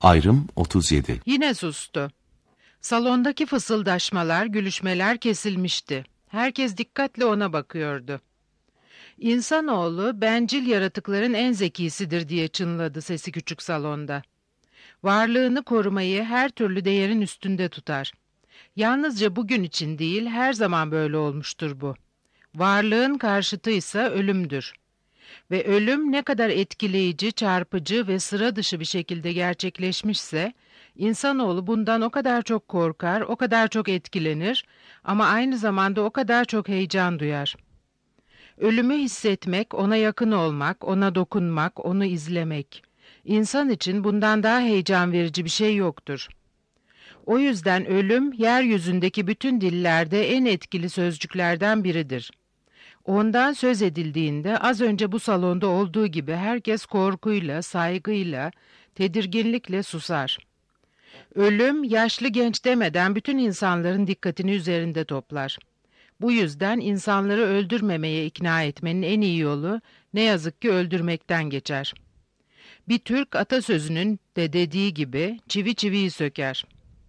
Ayrım 37. Yine sustu. Salondaki fısıldaşmalar, gülüşmeler kesilmişti. Herkes dikkatle ona bakıyordu. İnsanoğlu bencil yaratıkların en zekisidir diye çınladı sesi küçük salonda. Varlığını korumayı her türlü değerin üstünde tutar. Yalnızca bugün için değil, her zaman böyle olmuştur bu. Varlığın karşıtı ise ölümdür. Ve ölüm ne kadar etkileyici, çarpıcı ve sıra dışı bir şekilde gerçekleşmişse, insanoğlu bundan o kadar çok korkar, o kadar çok etkilenir ama aynı zamanda o kadar çok heyecan duyar. Ölümü hissetmek, ona yakın olmak, ona dokunmak, onu izlemek. İnsan için bundan daha heyecan verici bir şey yoktur. O yüzden ölüm, yeryüzündeki bütün dillerde en etkili sözcüklerden biridir. Ondan söz edildiğinde az önce bu salonda olduğu gibi herkes korkuyla, saygıyla, tedirginlikle susar. Ölüm, yaşlı genç demeden bütün insanların dikkatini üzerinde toplar. Bu yüzden insanları öldürmemeye ikna etmenin en iyi yolu ne yazık ki öldürmekten geçer. Bir Türk atasözünün de dediği gibi çivi çiviyi söker.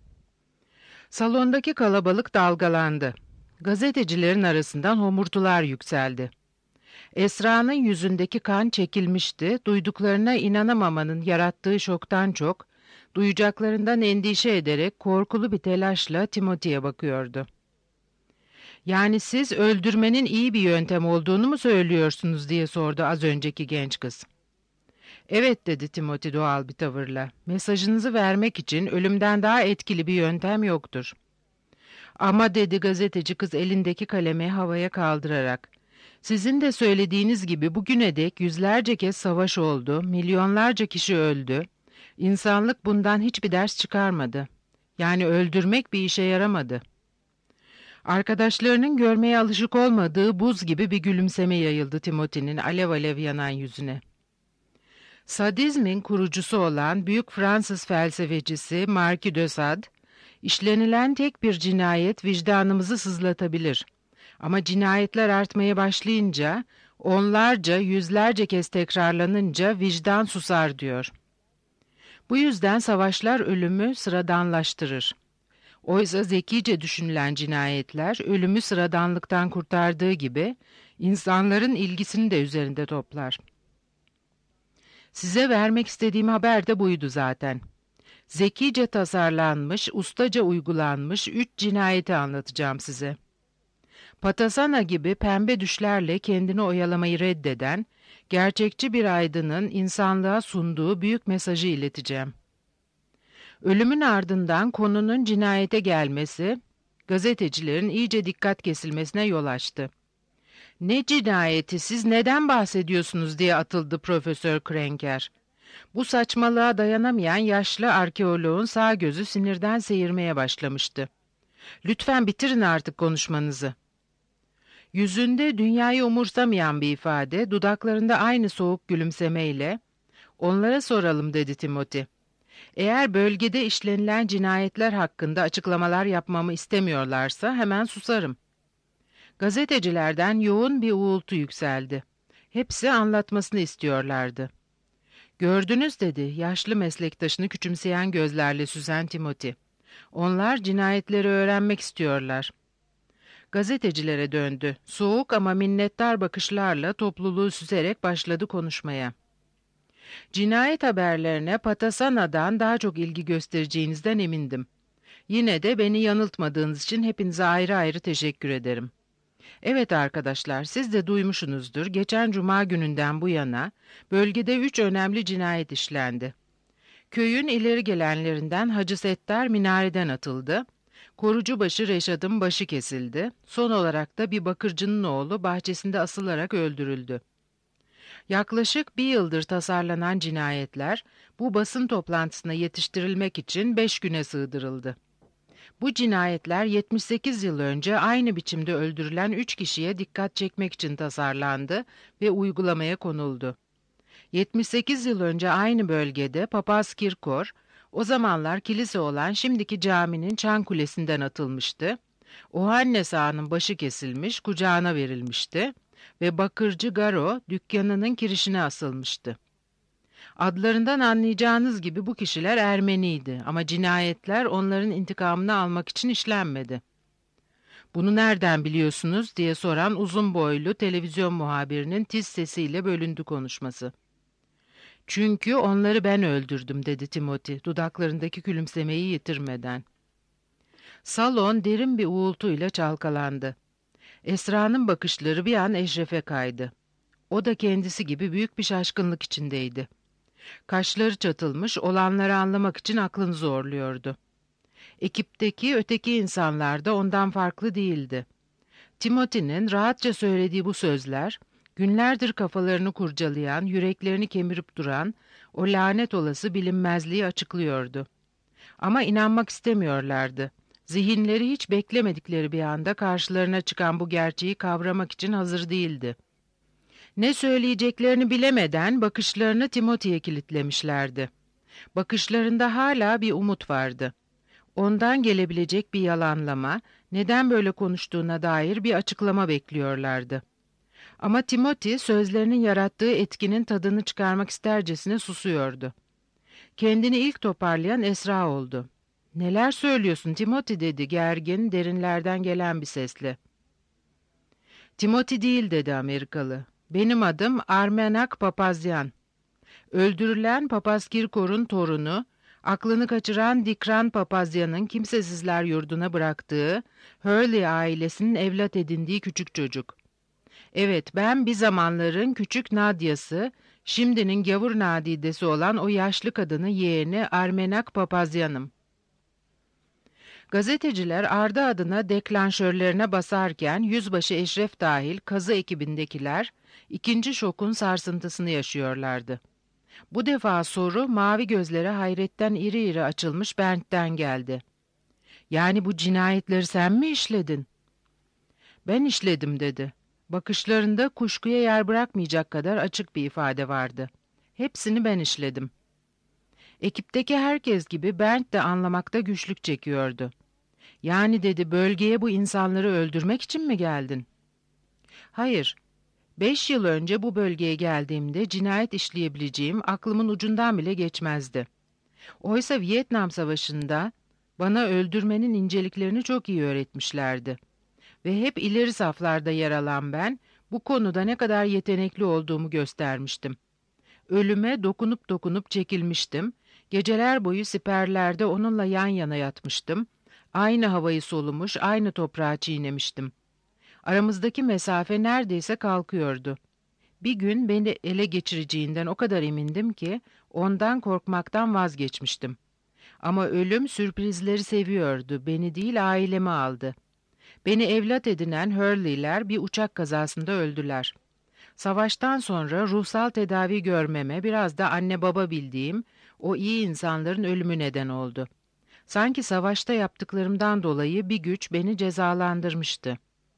Salondaki kalabalık dalgalandı. Gazetecilerin arasından homurtular yükseldi. Esra'nın yüzündeki kan çekilmişti, duyduklarına inanamamanın yarattığı şoktan çok, duyacaklarından endişe ederek korkulu bir telaşla Timothy'ye bakıyordu. "Yani siz öldürmenin iyi bir yöntem olduğunu mu söylüyorsunuz?" diye sordu az önceki genç kız. "Evet," dedi Timothy doğal bir tavırla. "Mesajınızı vermek için ölümden daha etkili bir yöntem yoktur." "Ama," dedi gazeteci kız elindeki kalemi havaya kaldırarak, "sizin de söylediğiniz gibi bugüne dek yüzlerce kez savaş oldu, milyonlarca kişi öldü. İnsanlık bundan hiçbir ders çıkarmadı. Yani öldürmek bir işe yaramadı." Arkadaşlarının görmeye alışık olmadığı buz gibi bir gülümseme yayıldı Timothy'nin alev alev yanan yüzüne. Sadizmin kurucusu olan büyük Fransız felsefecisi Marquis de Sade, "İşlenilen tek bir cinayet vicdanımızı sızlatabilir. Ama cinayetler artmaya başlayınca, onlarca, yüzlerce kez tekrarlanınca vicdan susar," diyor. Bu yüzden savaşlar ölümü sıradanlaştırır. Oysa zekice düşünülen cinayetler ölümü sıradanlıktan kurtardığı gibi insanların ilgisini de üzerinde toplar. Size vermek istediğim haber de buydu zaten. Zekice tasarlanmış, ustaca uygulanmış 3 cinayeti anlatacağım size. Patasana gibi pembe düşlerle kendini oyalamayı reddeden, gerçekçi bir aydının insanlığa sunduğu büyük mesajı ileteceğim. Ölümün ardından konunun cinayete gelmesi, gazetecilerin iyice dikkat kesilmesine yol açtı. "Ne cinayeti, siz neden bahsediyorsunuz?" diye atıldı Profesör Krenker. Bu saçmalığa dayanamayan yaşlı arkeoloğun sağ gözü sinirden seyirmeye başlamıştı. "Lütfen bitirin artık konuşmanızı." Yüzünde dünyayı umursamayan bir ifade, dudaklarında aynı soğuk gülümsemeyle, "Onlara soralım," dedi Timothy. "Eğer bölgede işlenilen cinayetler hakkında açıklamalar yapmamı istemiyorlarsa hemen susarım." Gazetecilerden yoğun bir uğultu yükseldi. Hepsi anlatmasını istiyorlardı. "Gördünüz," dedi yaşlı meslektaşını küçümseyen gözlerle süzen Timothy. "Onlar cinayetleri öğrenmek istiyorlar." Gazetecilere döndü. Soğuk ama minnettar bakışlarla topluluğu süzerek başladı konuşmaya. "Cinayet haberlerine Patasana'dan daha çok ilgi göstereceğinizden emindim. Yine de beni yanıltmadığınız için hepinize ayrı ayrı teşekkür ederim. Evet arkadaşlar, siz de duymuşsunuzdur. Geçen cuma gününden bu yana bölgede 3 önemli cinayet işlendi. Köyün ileri gelenlerinden Hacı Settar minareden atıldı. Korucubaşı Reşad'ın başı kesildi. Son olarak da bir bakırcının oğlu bahçesinde asılarak öldürüldü. Yaklaşık bir yıldır tasarlanan cinayetler bu basın toplantısına yetiştirilmek için 5 güne sığdırıldı. Bu cinayetler 78 yıl önce aynı biçimde öldürülen 3 kişiye dikkat çekmek için tasarlandı ve uygulamaya konuldu. 78 yıl önce aynı bölgede papaz Kirkor, o zamanlar kilise olan şimdiki caminin çan kulesinden atılmıştı. Ohannes Ağa'nın başı kesilmiş, kucağına verilmişti ve bakırcı Garo dükkanının kirişine asılmıştı. Adlarından anlayacağınız gibi bu kişiler Ermeniydi ama cinayetler onların intikamını almak için işlenmedi. "Bunu nereden biliyorsunuz?" diye soran uzun boylu televizyon muhabirinin tiz sesiyle bölündü konuşması. "Çünkü onları ben öldürdüm," dedi Timothy, dudaklarındaki gülümsemeyi yitirmeden. Salon derin bir uğultuyla çalkalandı. Esra'nın bakışları bir an Eşref'e kaydı. O da kendisi gibi büyük bir şaşkınlık içindeydi. Kaşları çatılmış, olanları anlamak için aklını zorluyordu. Ekipteki öteki insanlar da ondan farklı değildi. Timothy'nin rahatça söylediği bu sözler, günlerdir kafalarını kurcalayan, yüreklerini kemirip duran o lanet olası bilinmezliği açıklıyordu. Ama inanmak istemiyorlardı. Zihinleri hiç beklemedikleri bir anda karşılarına çıkan bu gerçeği kavramak için hazır değildi. Ne söyleyeceklerini bilemeden bakışlarını Timothy'ye kilitlemişlerdi. Bakışlarında hala bir umut vardı. Ondan gelebilecek bir yalanlama, neden böyle konuştuğuna dair bir açıklama bekliyorlardı. Ama Timothy sözlerinin yarattığı etkinin tadını çıkarmak istercesine susuyordu. Kendini ilk toparlayan Esra oldu. "Neler söylüyorsun Timothy?" dedi gergin, derinlerden gelen bir sesle. "Timothy değil," dedi Amerikalı. "Benim adım Armenak Papazyan. Öldürülen Papaz Kirkor'un torunu, aklını kaçıran Dikran Papazyan'ın kimsesizler yurduna bıraktığı, Hurley ailesinin evlat edindiği küçük çocuk. Evet, ben bir zamanların küçük Nadia'sı, şimdinin gavur nadidesi olan o yaşlı kadının yeğeni Armenak Papazyan'ım." Gazeteciler ardı adına deklanşörlerine basarken yüzbaşı Eşref dahil kazı ekibindekiler ikinci şokun sarsıntısını yaşıyorlardı. Bu defa soru mavi gözlere hayretten iri iri açılmış Bernt'ten geldi. "Yani bu cinayetleri sen mi işledin?" "Ben işledim," dedi. Bakışlarında kuşkuya yer bırakmayacak kadar açık bir ifade vardı. "Hepsini ben işledim." Ekipteki herkes gibi Bernt de anlamakta güçlük çekiyordu. "Yani," dedi, "bölgeye bu insanları öldürmek için mi geldin?" "Hayır. 5 yıl önce bu bölgeye geldiğimde cinayet işleyebileceğim aklımın ucundan bile geçmezdi. Oysa Vietnam Savaşı'nda bana öldürmenin inceliklerini çok iyi öğretmişlerdi. Ve hep ileri saflarda yer alan ben, bu konuda ne kadar yetenekli olduğumu göstermiştim. Ölüme dokunup dokunup çekilmiştim, geceler boyu siperlerde onunla yan yana yatmıştım, aynı havayı solumuş, aynı toprağı çiğnemiştim. Aramızdaki mesafe neredeyse kalkıyordu. Bir gün beni ele geçireceğinden o kadar emindim ki ondan korkmaktan vazgeçmiştim. Ama ölüm sürprizleri seviyordu, beni değil ailemi aldı. Beni evlat edinen Hurley'ler bir uçak kazasında öldüler. Savaştan sonra ruhsal tedavi görmeme biraz da anne baba bildiğim o iyi insanların ölümü neden oldu. Sanki savaşta yaptıklarımdan dolayı bir güç beni cezalandırmıştı.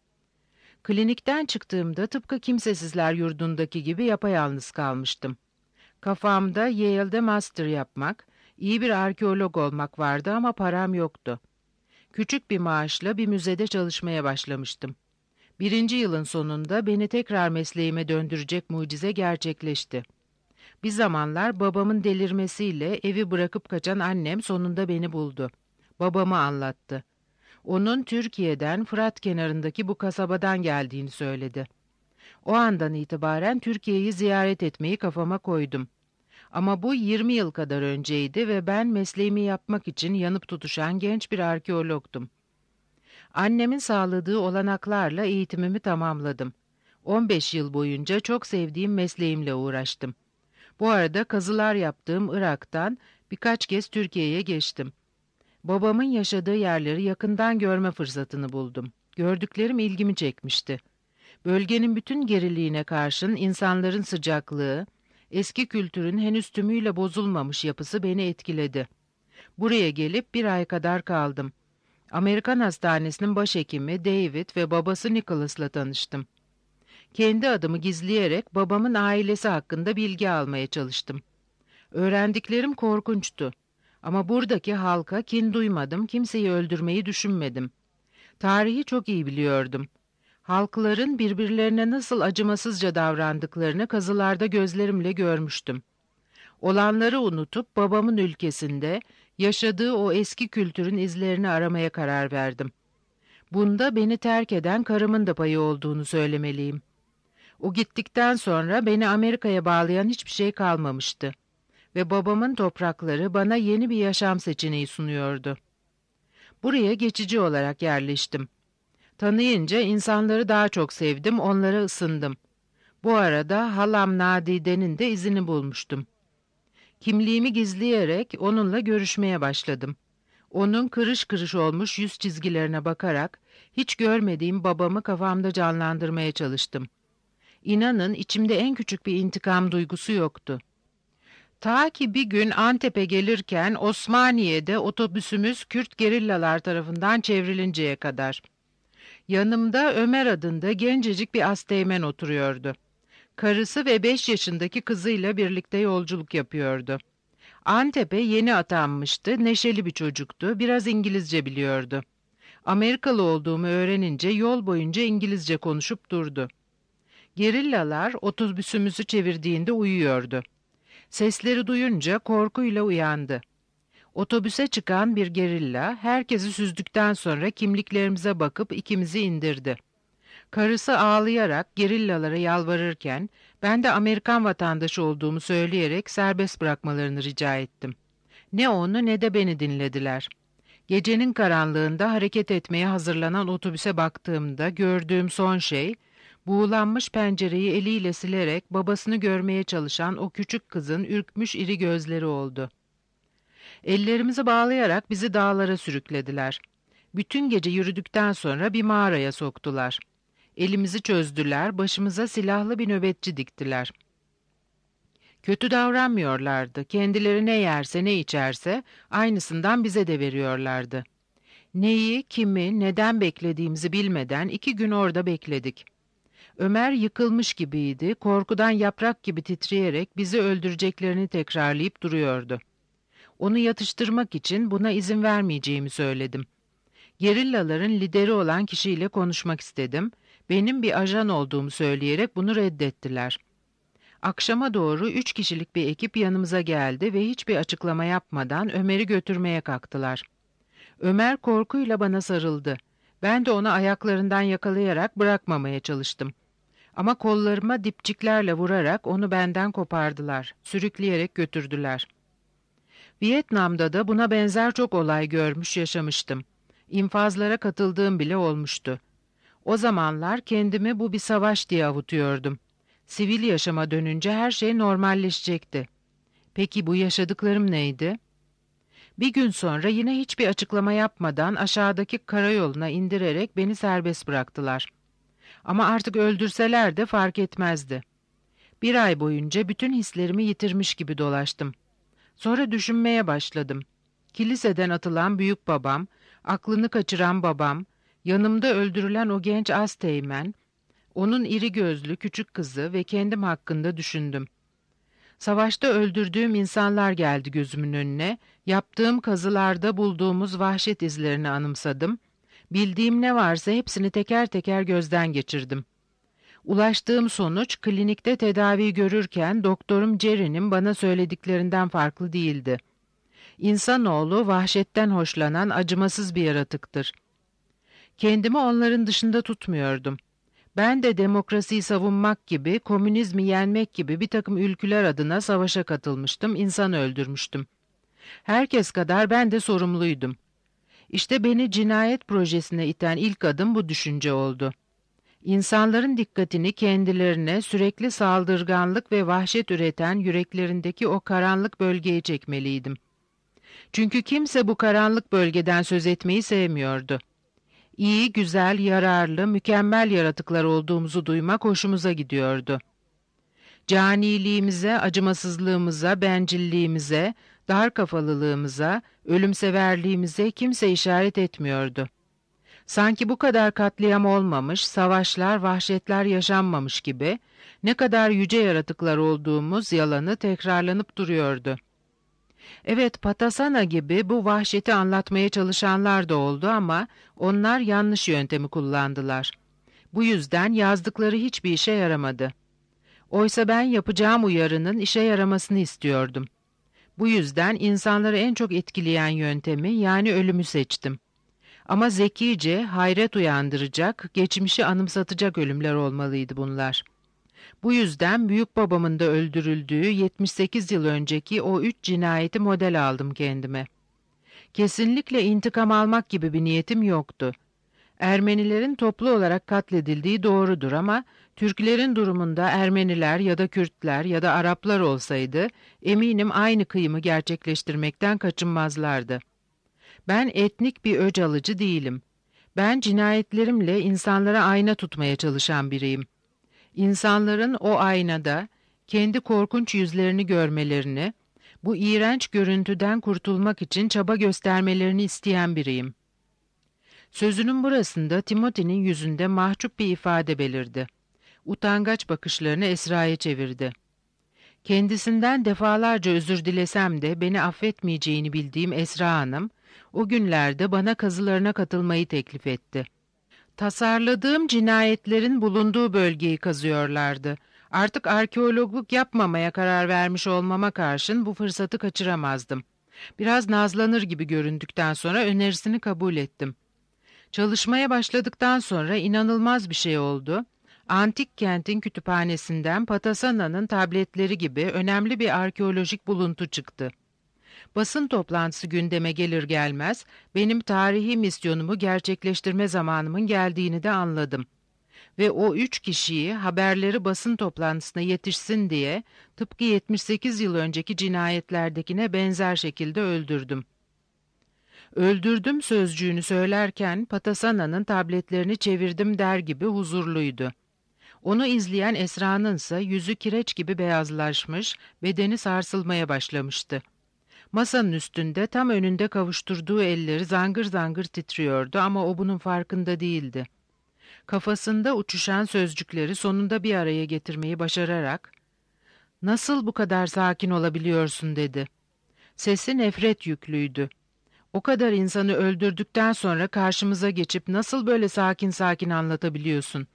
Klinikten çıktığımda tıpkı kimsesizler yurdundaki gibi yapayalnız kalmıştım. Kafamda Yale'de master yapmak, iyi bir arkeolog olmak vardı ama param yoktu. Küçük bir maaşla bir müzede çalışmaya başlamıştım. 1. yılın sonunda beni tekrar mesleğime döndürecek mucize gerçekleşti. Bir zamanlar babamın delirmesiyle evi bırakıp kaçan annem sonunda beni buldu. Babamı anlattı. Onun Türkiye'den Fırat kenarındaki bu kasabadan geldiğini söyledi. O andan itibaren Türkiye'yi ziyaret etmeyi kafama koydum. Ama bu 20 yıl kadar önceydi ve ben mesleğimi yapmak için yanıp tutuşan genç bir arkeologdum. Annemin sağladığı olanaklarla eğitimimi tamamladım. 15 yıl boyunca çok sevdiğim mesleğimle uğraştım. Bu arada kazılar yaptığım Irak'tan birkaç kez Türkiye'ye geçtim. Babamın yaşadığı yerleri yakından görme fırsatını buldum. Gördüklerim ilgimi çekmişti. Bölgenin bütün geriliğine karşın insanların sıcaklığı, eski kültürün henüz tümüyle bozulmamış yapısı beni etkiledi. Buraya gelip 1 ay kadar kaldım. Amerikan Hastanesi'nin başhekimi David ve babası Nicholas'la tanıştım. Kendi adımı gizleyerek babamın ailesi hakkında bilgi almaya çalıştım. Öğrendiklerim korkunçtu. Ama buradaki halka kin duymadım, kimseyi öldürmeyi düşünmedim. Tarihi çok iyi biliyordum. Halkların birbirlerine nasıl acımasızca davrandıklarını kazılarda gözlerimle görmüştüm. Olanları unutup babamın ülkesinde yaşadığı o eski kültürün izlerini aramaya karar verdim. Bunda beni terk eden karımın da payı olduğunu söylemeliyim. O gittikten sonra beni Amerika'ya bağlayan hiçbir şey kalmamıştı ve babamın toprakları bana yeni bir yaşam seçeneği sunuyordu. Buraya geçici olarak yerleştim. Tanıyınca insanları daha çok sevdim, onlara ısındım. Bu arada halam Nadide'nin de izini bulmuştum. Kimliğimi gizleyerek onunla görüşmeye başladım. Onun kırış kırış olmuş yüz çizgilerine bakarak hiç görmediğim babamı kafamda canlandırmaya çalıştım. İnanın içimde en küçük bir intikam duygusu yoktu. Ta ki bir gün Antep'e gelirken Osmaniye'de otobüsümüz Kürt gerillalar tarafından çevrilinceye kadar. Yanımda Ömer adında gencecik bir asteğmen oturuyordu. Karısı ve 5 yaşındaki kızıyla birlikte yolculuk yapıyordu. Antep'e yeni atanmıştı, neşeli bir çocuktu, biraz İngilizce biliyordu. Amerikalı olduğumu öğrenince yol boyunca İngilizce konuşup durdu. Gerillalar otobüsümüzü çevirdiğinde uyuyordu. Sesleri duyunca korkuyla uyandı. Otobüse çıkan bir gerilla herkesi süzdükten sonra kimliklerimize bakıp ikimizi indirdi. Karısı ağlayarak gerillalara yalvarırken ben de Amerikan vatandaşı olduğumu söyleyerek serbest bırakmalarını rica ettim. Ne onu ne de beni dinlediler. Gecenin karanlığında hareket etmeye hazırlanan otobüse baktığımda gördüğüm son şey, buğulanmış pencereyi eliyle silerek babasını görmeye çalışan o küçük kızın ürkmüş iri gözleri oldu. Ellerimizi bağlayarak bizi dağlara sürüklediler. Bütün gece yürüdükten sonra bir mağaraya soktular. Elimizi çözdüler, başımıza silahlı bir nöbetçi diktiler. Kötü davranmıyorlardı. Kendileri ne yerse ne içerse aynısından bize de veriyorlardı. Neyi, kimi, neden beklediğimizi bilmeden 2 gün orada bekledik. Ömer yıkılmış gibiydi, korkudan yaprak gibi titreyerek bizi öldüreceklerini tekrarlayıp duruyordu. Onu yatıştırmak için buna izin vermeyeceğimi söyledim. Gerillaların lideri olan kişiyle konuşmak istedim. Benim bir ajan olduğumu söyleyerek bunu reddettiler. Akşama doğru 3 kişilik bir ekip yanımıza geldi ve hiçbir açıklama yapmadan Ömer'i götürmeye kalktılar. Ömer korkuyla bana sarıldı. Ben de onu ayaklarından yakalayarak bırakmamaya çalıştım. Ama kollarıma dipçiklerle vurarak onu benden kopardılar, sürükleyerek götürdüler. Vietnam'da da buna benzer çok olay görmüş yaşamıştım. İnfazlara katıldığım bile olmuştu. O zamanlar kendimi bu bir savaş diye avutuyordum. Sivil yaşama dönünce her şey normalleşecekti. Peki bu yaşadıklarım neydi? Bir gün sonra yine hiçbir açıklama yapmadan aşağıdaki karayoluna indirerek beni serbest bıraktılar. Ama artık öldürseler de fark etmezdi. 1 ay boyunca bütün hislerimi yitirmiş gibi dolaştım. Sonra düşünmeye başladım. Kiliseden atılan büyük babam, aklını kaçıran babam, yanımda öldürülen o genç asteğmen, onun iri gözlü küçük kızı ve kendim hakkında düşündüm. Savaşta öldürdüğüm insanlar geldi gözümün önüne, yaptığım kazılarda bulduğumuz vahşet izlerini anımsadım, bildiğim ne varsa hepsini teker teker gözden geçirdim. Ulaştığım sonuç klinikte tedavi görürken doktorum Jerry'nin bana söylediklerinden farklı değildi. İnsanoğlu vahşetten hoşlanan acımasız bir yaratıktır. Kendimi onların dışında tutmuyordum. Ben de demokrasiyi savunmak gibi, komünizmi yenmek gibi bir takım ülküler adına savaşa katılmıştım, insan öldürmüştüm. Herkes kadar ben de sorumluydum. İşte beni cinayet projesine iten ilk adım bu düşünce oldu. İnsanların dikkatini kendilerine sürekli saldırganlık ve vahşet üreten yüreklerindeki o karanlık bölgeye çekmeliydim. Çünkü kimse bu karanlık bölgeden söz etmeyi sevmiyordu. İyi, güzel, yararlı, mükemmel yaratıklar olduğumuzu duymak hoşumuza gidiyordu. Caniliğimize, acımasızlığımıza, bencilliğimize, dar kafalılığımıza, ölümseverliğimize kimse işaret etmiyordu. Sanki bu kadar katliam olmamış, savaşlar, vahşetler yaşanmamış gibi ne kadar yüce yaratıklar olduğumuz yalanı tekrarlanıp duruyordu. Evet, Patasana gibi bu vahşeti anlatmaya çalışanlar da oldu ama onlar yanlış yöntemi kullandılar. Bu yüzden yazdıkları hiçbir işe yaramadı. Oysa ben yapacağım uyarının işe yaramasını istiyordum. Bu yüzden insanları en çok etkileyen yöntemi, yani ölümü seçtim. Ama zekice, hayret uyandıracak, geçmişi anımsatacak ölümler olmalıydı bunlar. Bu yüzden büyük babamın da öldürüldüğü 78 yıl önceki o 3 cinayeti model aldım kendime. Kesinlikle intikam almak gibi bir niyetim yoktu. Ermenilerin toplu olarak katledildiği doğrudur ama Türklerin durumunda Ermeniler ya da Kürtler ya da Araplar olsaydı eminim aynı kıyımı gerçekleştirmekten kaçınmazlardı. Ben etnik bir öc alıcı değilim. Ben cinayetlerimle insanlara ayna tutmaya çalışan biriyim. İnsanların o aynada kendi korkunç yüzlerini görmelerini, bu iğrenç görüntüden kurtulmak için çaba göstermelerini isteyen biriyim. Sözünün burasında Timothy'nin yüzünde mahcup bir ifade belirdi. Utangaç bakışlarını Esra'ya çevirdi. Kendisinden defalarca özür dilesem de beni affetmeyeceğini bildiğim Esra Hanım, o günlerde bana kazılarına katılmayı teklif etti. Tasarladığım cinayetlerin bulunduğu bölgeyi kazıyorlardı. Artık arkeologluk yapmamaya karar vermiş olmama karşın bu fırsatı kaçıramazdım. Biraz nazlanır gibi göründükten sonra önerisini kabul ettim. Çalışmaya başladıktan sonra inanılmaz bir şey oldu. Antik kentin kütüphanesinden Patasana'nın tabletleri gibi önemli bir arkeolojik buluntu çıktı. Basın toplantısı gündeme gelir gelmez benim tarihi misyonumu gerçekleştirme zamanımın geldiğini de anladım. Ve o 3 kişiyi haberleri basın toplantısına yetişsin diye tıpkı 78 yıl önceki cinayetlerdekine benzer şekilde öldürdüm. Öldürdüm sözcüğünü söylerken Patasana'nın tabletlerini çevirdim der gibi huzurluydu. Onu izleyen Esra'nın ise yüzü kireç gibi beyazlaşmış, bedeni sarsılmaya başlamıştı. Masanın üstünde tam önünde kavuşturduğu elleri zangır zangır titriyordu ama o bunun farkında değildi. Kafasında uçuşan sözcükleri sonunda bir araya getirmeyi başararak "Nasıl bu kadar sakin olabiliyorsun?" dedi. Sesi nefret yüklüydü. O kadar insanı öldürdükten sonra karşımıza geçip nasıl böyle sakin sakin anlatabiliyorsun?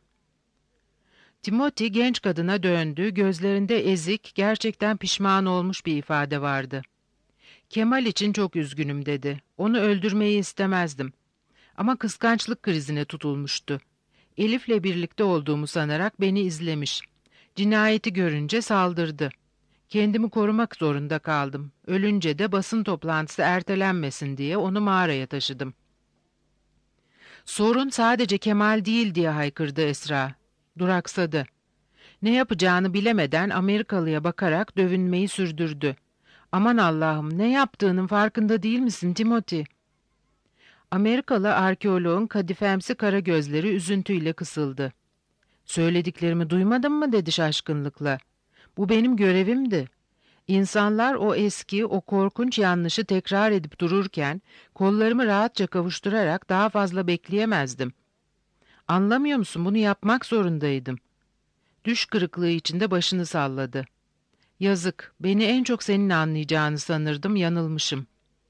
Timothy genç kadına döndü, gözlerinde ezik, gerçekten pişman olmuş bir ifade vardı. Kemal için çok üzgünüm dedi. Onu öldürmeyi istemezdim. Ama kıskançlık krizine tutulmuştu. Elif'le birlikte olduğumu sanarak beni izlemiş. Cinayeti görünce saldırdı. Kendimi korumak zorunda kaldım. Ölünce de basın toplantısı ertelenmesin diye onu mağaraya taşıdım. Sorun sadece Kemal değil diye haykırdı Esra. Duraksadı. Ne yapacağını bilemeden Amerikalıya bakarak dövünmeyi sürdürdü. Aman Allah'ım, ne yaptığının farkında değil misin Timothy? Amerikalı arkeoloğun kadifemsi kara gözleri üzüntüyle kısıldı. Söylediklerimi duymadın mı dedi şaşkınlıkla. Bu benim görevimdi. İnsanlar o eski, o korkunç yanlışı tekrar edip dururken kollarımı rahatça kavuşturarak daha fazla bekleyemezdim. Anlamıyor musun? Bunu yapmak zorundaydım. Düş kırıklığı içinde başını salladı. Yazık, beni en çok senin anlayacağını sanırdım, yanılmışım.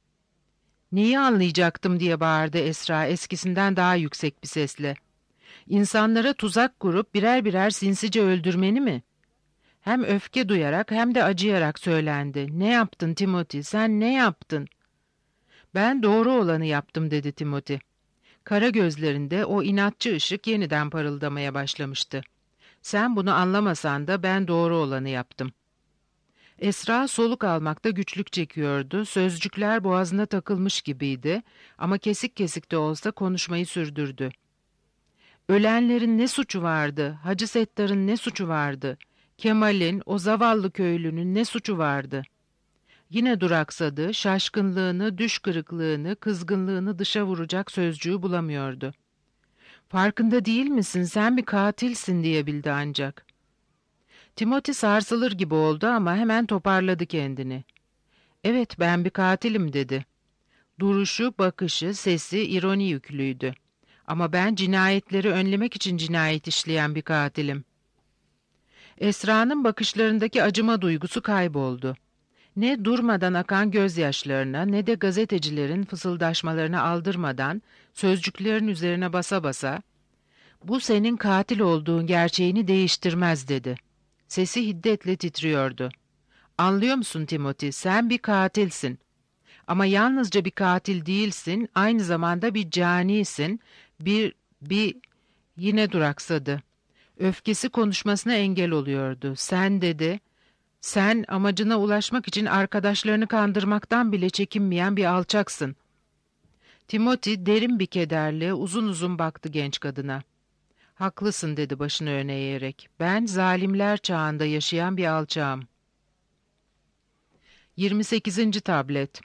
Neyi anlayacaktım diye bağırdı Esra eskisinden daha yüksek bir sesle. İnsanlara tuzak kurup birer birer sinsice öldürmeni mi? Hem öfke duyarak hem de acıyarak söylendi. Ne yaptın Timothy, sen ne yaptın? Ben doğru olanı yaptım dedi Timothy. Kara gözlerinde o inatçı ışık yeniden parıldamaya başlamıştı. Sen bunu anlamasan da ben doğru olanı yaptım. Esra soluk almakta güçlük çekiyordu, sözcükler boğazına takılmış gibiydi ama kesik kesik de olsa konuşmayı sürdürdü. Ölenlerin ne suçu vardı, Hacı Settar'ın ne suçu vardı, Kemal'in, o zavallı köylünün ne suçu vardı? Yine duraksadı, şaşkınlığını, düş kırıklığını, kızgınlığını dışa vuracak sözcüğü bulamıyordu. Farkında değil misin, sen bir katilsin diyebildi ancak. Timothy sarsılır gibi oldu ama hemen toparladı kendini. Evet, ben bir katilim dedi. Duruşu, bakışı, sesi ironi yüklüydü. Ama ben cinayetleri önlemek için cinayet işleyen bir katilim. Esra'nın bakışlarındaki acıma duygusu kayboldu. Ne durmadan akan gözyaşlarına ne de gazetecilerin fısıldaşmalarına aldırmadan sözcüklerin üzerine basa basa "Bu senin katil olduğun gerçeğini değiştirmez" dedi. Sesi hiddetle titriyordu. Anlıyor musun Timothy? Sen bir katilsin. Ama yalnızca bir katil değilsin, aynı zamanda bir canisin, bir... Yine duraksadı. Öfkesi konuşmasına engel oluyordu. Sen dedi, sen amacına ulaşmak için arkadaşlarını kandırmaktan bile çekinmeyen bir alçaksın. Timothy derin bir kederle uzun uzun baktı genç kadına. Haklısın dedi başını öne eğerek. Ben zalimler çağında yaşayan bir alçağım. 28. tablet.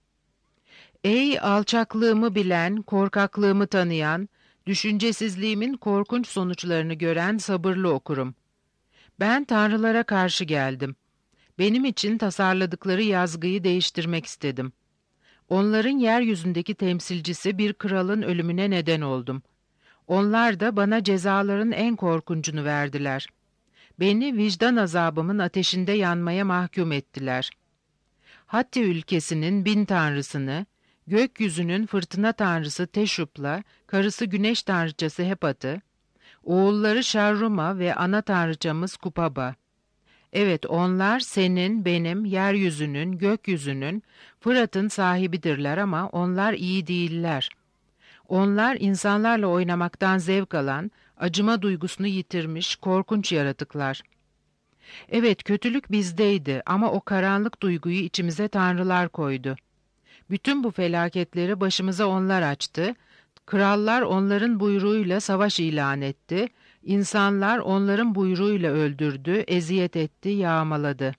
Ey alçaklığımı bilen, korkaklığımı tanıyan, düşüncesizliğimin korkunç sonuçlarını gören sabırlı okurum. Ben tanrılara karşı geldim. Benim için tasarladıkları yazgıyı değiştirmek istedim. Onların yeryüzündeki temsilcisi bir kralın ölümüne neden oldum. Onlar da bana cezaların en korkuncunu verdiler. Beni vicdan azabımın ateşinde yanmaya mahkum ettiler. Hatti ülkesinin bin tanrısını, gökyüzünün fırtına tanrısı Teşup'la karısı güneş tanrıçası Hepat'ı, oğulları Şarruma ve ana tanrıçamız Kupaba. Evet, onlar senin, benim, yeryüzünün, gökyüzünün, Fırat'ın sahibidirler ama onlar iyi değiller. Onlar insanlarla oynamaktan zevk alan, acıma duygusunu yitirmiş korkunç yaratıklar. Evet, kötülük bizdeydi ama o karanlık duyguyu içimize tanrılar koydu. Bütün bu felaketleri başımıza onlar açtı, krallar onların buyruğuyla savaş ilan etti, insanlar onların buyruğuyla öldürdü, eziyet etti, yağmaladı.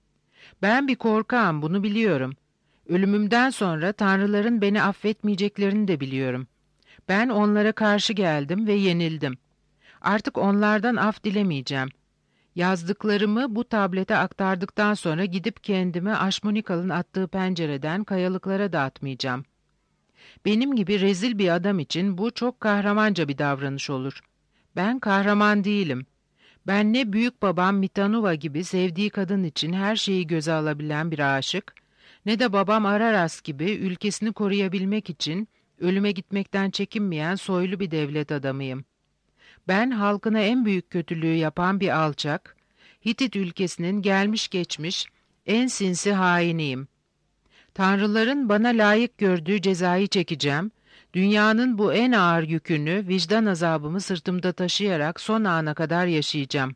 Ben bir korkağım, bunu biliyorum. Ölümümden sonra tanrıların beni affetmeyeceklerini de biliyorum. Ben onlara karşı geldim ve yenildim. Artık onlardan af dilemeyeceğim. Yazdıklarımı bu tablete aktardıktan sonra gidip kendimi Aşmonikal'ın attığı pencereden kayalıklara da atmayacağım. Benim gibi rezil bir adam için bu çok kahramanca bir davranış olur. Ben kahraman değilim. Ben ne büyük babam Mitanuva gibi sevdiği kadın için her şeyi göze alabilen bir aşık, ne de babam Araras gibi ülkesini koruyabilmek için ölüme gitmekten çekinmeyen soylu bir devlet adamıyım. Ben halkına en büyük kötülüğü yapan bir alçak, Hitit ülkesinin gelmiş geçmiş en sinsi hainiyim. Tanrıların bana layık gördüğü cezayı çekeceğim, dünyanın bu en ağır yükünü, vicdan azabımı sırtımda taşıyarak son ana kadar yaşayacağım.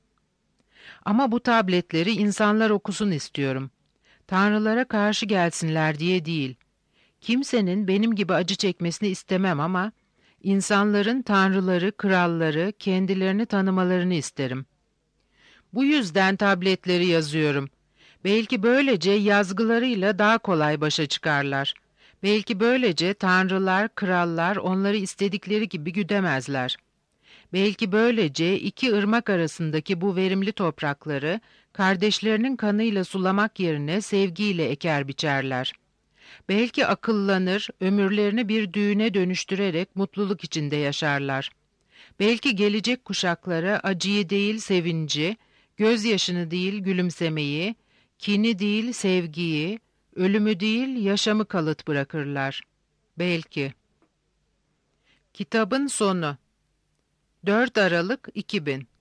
Ama bu tabletleri insanlar okusun istiyorum. Tanrılara karşı gelsinler diye değil. Kimsenin benim gibi acı çekmesini istemem ama insanların tanrıları, kralları, kendilerini tanımalarını isterim. Bu yüzden tabletleri yazıyorum. Belki böylece yazgılarıyla daha kolay başa çıkarlar. Belki böylece tanrılar, krallar onları istedikleri gibi güdemezler. Belki böylece iki ırmak arasındaki bu verimli toprakları kardeşlerinin kanıyla sulamak yerine sevgiyle eker biçerler. Belki akıllanır, ömürlerini bir düğüne dönüştürerek mutluluk içinde yaşarlar. Belki gelecek kuşaklara acıyı değil sevinci, gözyaşını değil gülümsemeyi, kini değil sevgiyi, ölümü değil yaşamı kalıt bırakırlar. Belki. Kitabın sonu 4 Aralık 2000